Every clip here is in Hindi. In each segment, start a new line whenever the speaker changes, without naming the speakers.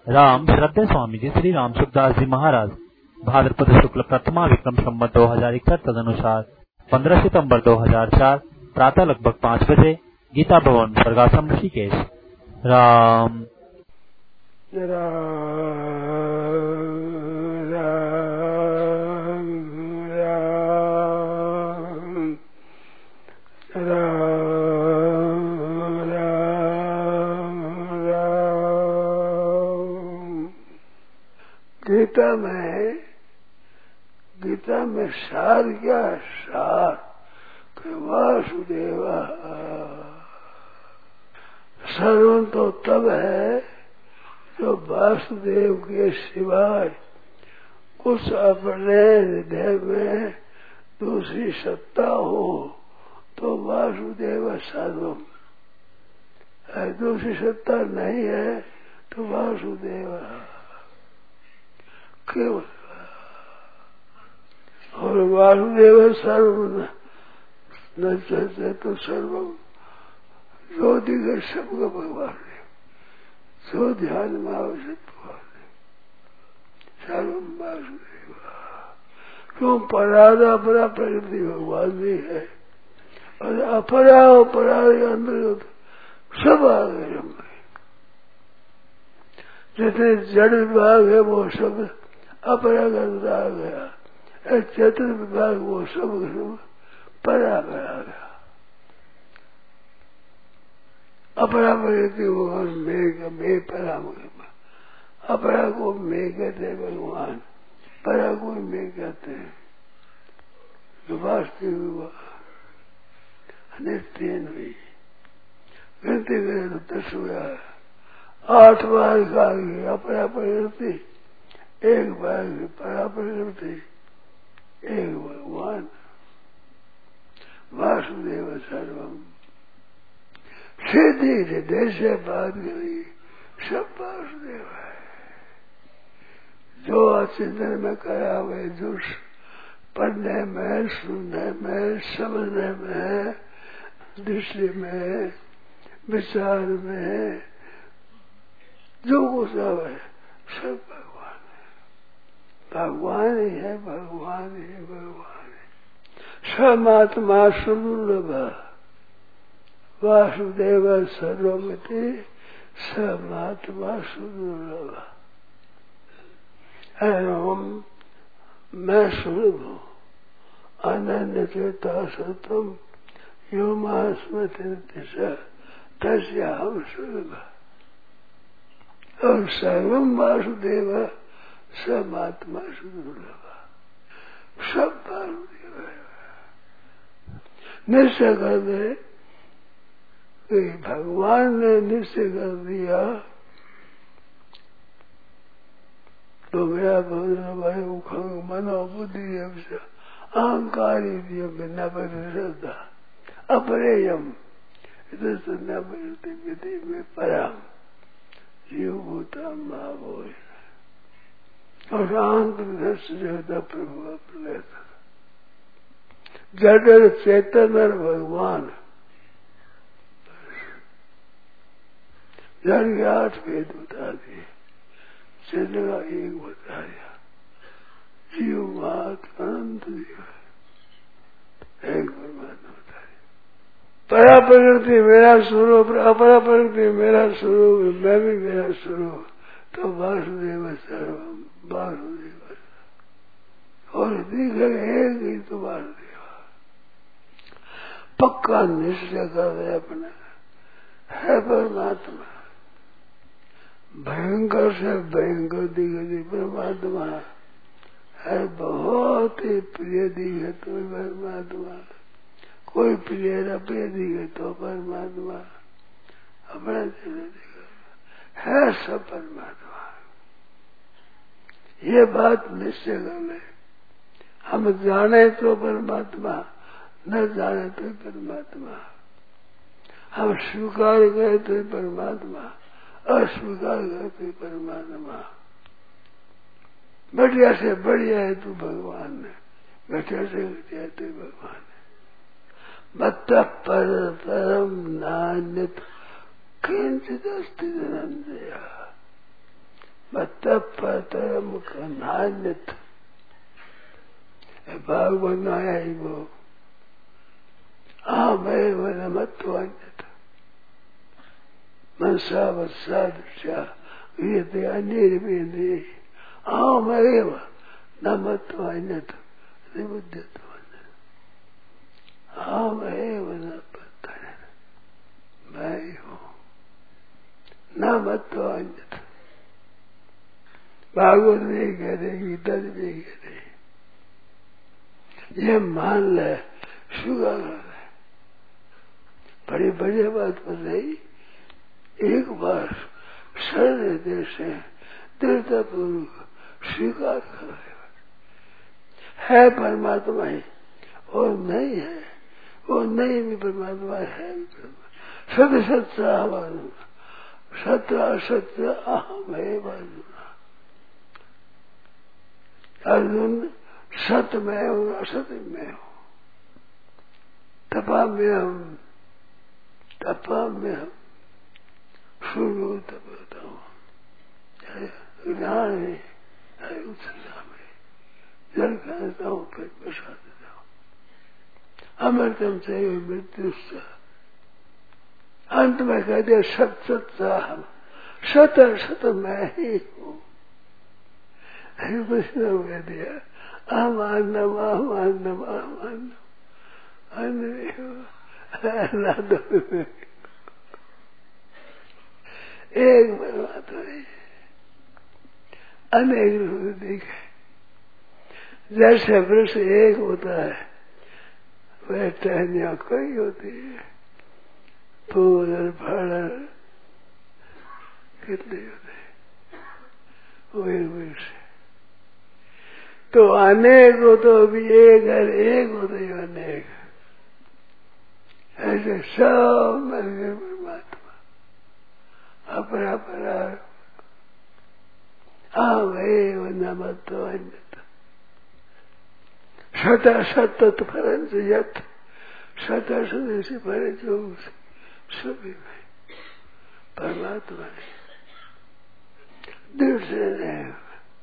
राम श्रद्धेय स्वामी जी श्री राम सुखदास जी महाराज भाद्रपद शुक्ल प्रथमा विक्रम संवत 2061 तदनुसार 15 सितंबर 2004 प्रातः लगभग 5 बजे गीता भवन स्वर्गाश्रम ऋषिकेश। राम
गीता में सार क्या है? सार कि वासुदेव सर्वं तो तब है जो वासुदेव के सिवाय उस अपने हृदय में दूसरी सत्ता हो तो वासुदेव सर्वम है। दूसरी सत्ता नहीं है तो वासुदेव केवल। और वासुदेव सर्व न चाहते तो सर्वम जो दिखे सबका भगवान है, जो ध्यान में आवश्यक भगवान है, सर्वम वासुदेव। क्यों? पराधा परा प्रकृति भगवान भी है और अपरा और परा के अंतर्गत सब आ गए हम। जितने जड़ विभाग है वो सब अपरा का आ गया, चतुर्थ विभाग वो सब परा आ गया। अपरा प्रकृति भगवान मे परा, अपरा को मे कहते हैं भगवान, परा को मे कहते हैं। वास्तविक नित्य हुई गिनती करे तो 10 हुआ, 8 बार खा गई अपरा प्रकृति, 1 बार परा प्रकृति, 1 भगवान वासुदेव सर्वम। सीधी हृदय से बात करी सब वासुदेव है। जो चिंतन में करा हुए जो पढ़ने में, सुनने में, समझने में, दृष्टि में, विचार में जो कुछ है सब भगवान है। भगवान ही है, भगवान ही है, भगवान है। समात्मा सुदुर्लभ वासुदेव सर्वमिति समात्मा सुदुर्लभ। एवं मैं सुलभ हूँ अनन्य चेता सतम यो मास्मृति तस्या हम सुलभ। और सर्वम वासुदेव समात्मा सुदुर्लभ, सब वासुदेव है। निश्चय कर दे कि भगवान ने निश्चय कर दिया तो मेरा भगवान भाई उखंग मनो बुद्धि अहंकारी दियो बिना श्रद्धा अपरेयम न विधि में परम जीव भूता महाभोज। और आंतरिक जो प्रभु अपने जड़ चेतन और भगवान जड़ के 8 भेद बता दिए, चेतन का 1 बताया। जीव मात अनंत जीव है, 1 परमात्मा बताया। परा प्रकृति मेरा स्वरूप, अपरा प्रकृति मेरा स्वरूप, मैं भी मेरा स्वरूप, तो वासुदेव सर्वम वासुदेव। और दिखे एक ही तो वासुदेव। पक्का निश्चय कर दे अपना है परमात्मा। भयंकर से भयंकर दिखे परमात्मा है, बहुत ही प्रिय दिखे तो परमात्मा, कोई प्रिय न प्रिय दिखे तो परमात्मा अपना दिखा है, सब परमात्मा। ये बात निश्चय कर ले। हम जाने तो परमात्मा, न जाने तो परमात्मा। हम स्वीकार करें तो परमात्मा, अस्वीकार करें तो परमात्मा। बढ़िया से बढ़िया है तू भगवान है, घटिया से घटिया तू भगवान है। मत परम नान्यत किंचित अस्ति धनंजय। तप तरम का नान्यत भागवत में आया ही वो मैं वन मत्वान्यत मनसा वत्सादृशा वीयते अनिर्विन्दे अहमेव न मत्वान्यत निबुध्यत्वान्यत अहमेव न पत्तन्यत मैं ही हूँ न मत्वान्यत। भागवत नहीं कह रहे, गीता नहीं कह रहे, ये मान ले शुगर है। बड़ी बढ़िया बात बन रही। एक बार शरण देश से दृढ़तापूर्वक स्वीकार कर है परमात्मा ही और नहीं है, वो नहीं भी परमात्मा है। सत्य सत्य अहम सत्य असत्य अहम है अर्जुन सत्य में हूँ असत्य में हूँ तपा में हम शुरू तपता हूँ ज्ञान है उत्साह में जल कहता हूँ फिर प्रसाद देता हूँ अमृतम से मृत्यु अंत में कह दिया सत हम सत सत मैं ही हूँ। कृष्ण कह दिया अमानम अमानम अमानम एक परमात्मा है, अनेक रूप दिखे। जैसे वृक्ष एक होता है वह टहनियाँ कई होती है, फूल और फल कितने होते हैं, वो एक वृक्ष है। तो अनेक हो तो अभी एक है, एक हो तो अनेक। ऐसे सब मिलकर परमात्मा अपना परार आवेव नमतो अन्यत सता सत्त फरंस यत सता से फरे जो सभी में परमात्मा है। दिल से नहीं,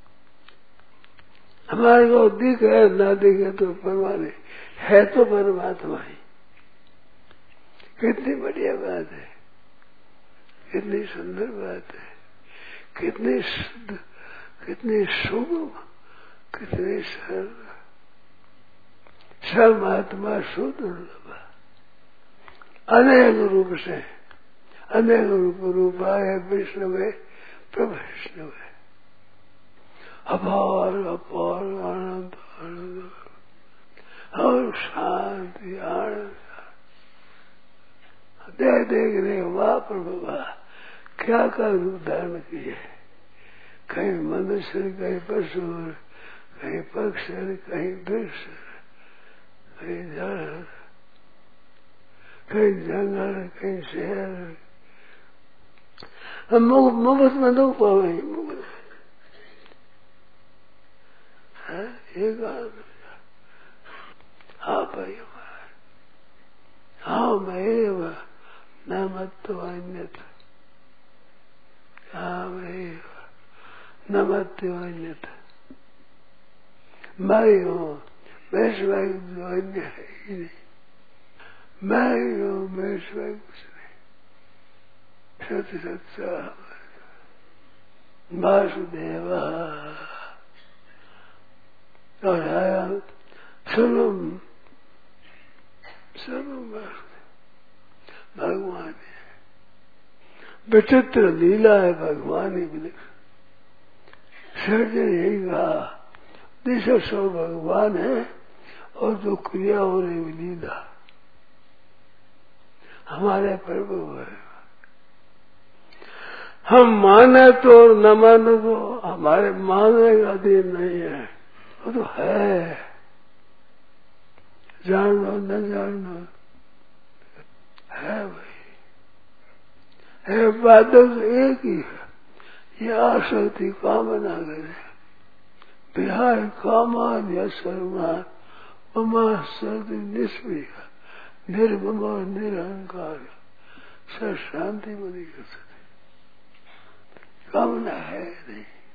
हमारे को दिखे ना दिखे तो परमात्मा है, तो परमात्मा ही। कितनी बढ़िया बात है, कितनी सुंदर बात है, कितनी शुद्ध, कितनी सुगम, कितनी सरल। परमात्मा शुद्ध अनेक रूप से, अनेक रूप है विष्णु है प्रविष्णु है। अपार अपार आनंद आनंद और शांति आनंद देख रहे वाह प्रभु वाह क्या क्या रूप धारण किए। कहीं मनुष्य, कहीं पशु, कहीं पक्षी, कहीं वृक्ष, कहीं जल, कहीं जंगल, कहीं शहर। हम मुफ्त में दो पावे मुफ्त है एक आप हम न मत्तो अन्यथा न मत्तो अन्यथा मैं हूँ, मैं सिवाय जो अन्य है ही नहीं। मैं ही हूँ, मैं सिवाय कुछ नहीं। सत्य सत्य वासुदेव और आया सर्वम सर्वम वासुदेव भगवान है। विचित्र लीला है भगवान ही मिले। सर्जन यही कहा दिशा सो भगवान है और जो क्रिया हो रही है लीला हमारे प्रभु है। हम माने तो न माने तो हमारे मानने का अधीन नहीं है, वो तो है। जानो न जानो है भाई, है बात तो एक ही है। ये आसक्ति कामना करे बिहार कामान या सर्वमान ममा सर्द निष्प्रिय निर्मम निरहंकार सब शांति बनी कर सकते। कामना है नहीं।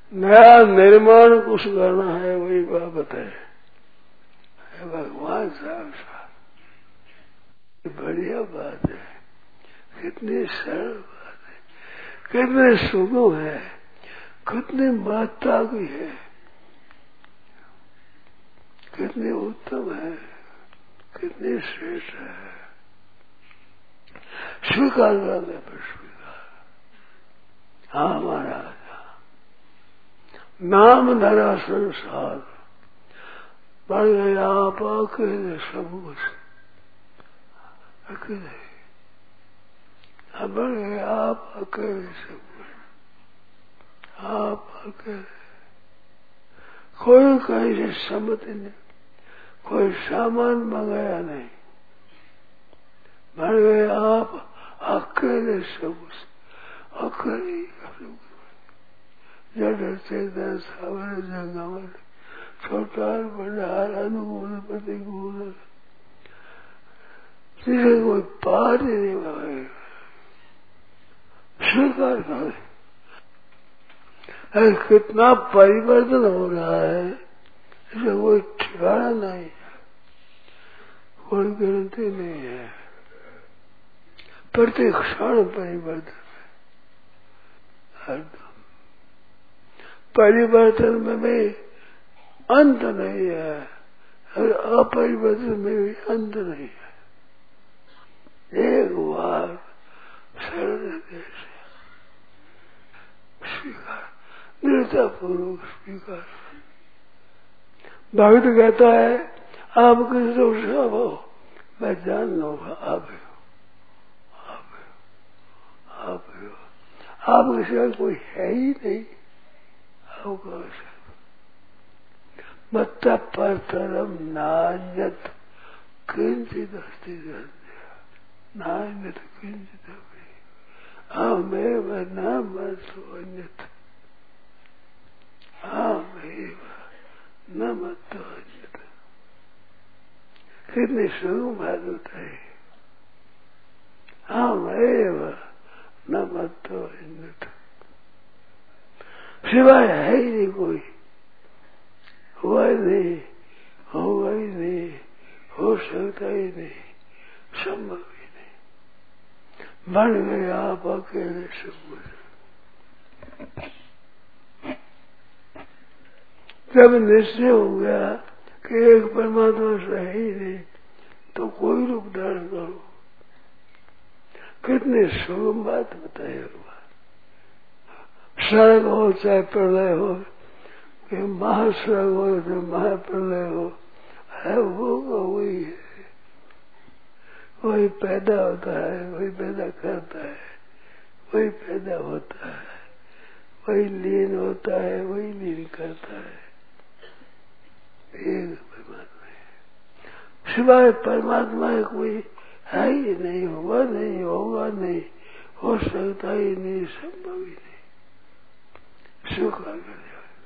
नया निर्माण कुछ करना है, वही बात है भगवान साक्षात। बढ़िया बात है, कितनी सरल बात है, कितने सुगम है, कितनी महत्ता की है, कितनी उत्तम है, कितनी श्रेष्ठ है। स्वीकार करने पर स्वीकार। हाँ महाराज, नाम धरा संसार, बढ़ गया आप अकेले सब कुछ, अकेले बढ़ गए आप अकेले सब कुछ, आप अकेले, कोई कहीं से सम्मति नहीं, कोई सामान मंगाया नहीं, बढ़ गए आप अकेले सब कुछ, अकेले सब कुछ। जड़ चेतन सावर जंगम, छोटा बड़ा अनुकूल प्रतिकूल, जिसे कोई पार ही नहीं पाएगा। स्वीकार कर, कितना परिवर्तन हो रहा है, इसे कोई ठिकाना नहीं है, कोई गिनती नहीं है। प्रति क्षण परिवर्तन है, परिवर्तन में भी अंत नहीं है, और अपरिवर्तन में भी अंत नहीं है। एक बार शरण से स्वीकार, दृढ़तापूर्वक स्वीकार। भक्त कहता है आप किस रूप से हो, मैं जान लूंगा आप ही हो, आप ही हो, आप ही हो। आपके सिवा कोई है ही नहीं, आपका मत परतरम नान्यत किंचित अस्ति, नान्यत किंचित अहमेव न मत्तो अन्यत, अहमेव न मत्तो अन्यत। कितनी सुगम बात होता है, अहमेव न मत्तो अन्यत, सिवाय है ही नहीं कोई, हुआ ही नहीं, होगा ही नहीं, हो सकता ही नहीं, संभव ही नहीं। बन गए आप अकेले सब कुछ। जब निश्चय हो गया कि एक परमात्मा से है ही नहीं, तो कोई रूप धारण करो। कितनी सुगम बात बताई हुआ, स्वर्ग हो चाहे प्रलय हो, कि महास्वर्ग हो चाहे महाप्रलय हो, है वो का वही है, वही पैदा होता है, वही पैदा करता है, वही पैदा होता है, वही लीन होता है, वही लीन करता है। एक परमात्मा है, सिवाय परमात्मा है कोई है ही नहीं, हुआ नहीं, होगा नहीं, हो सकता ही नहीं, संभव ही नहीं। स्वीकार कर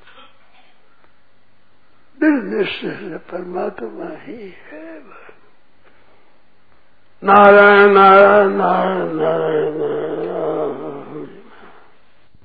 दृढ़ निश्चय से परमात्मा ही है। नारायण नारायण नारायण नारायण नारायण।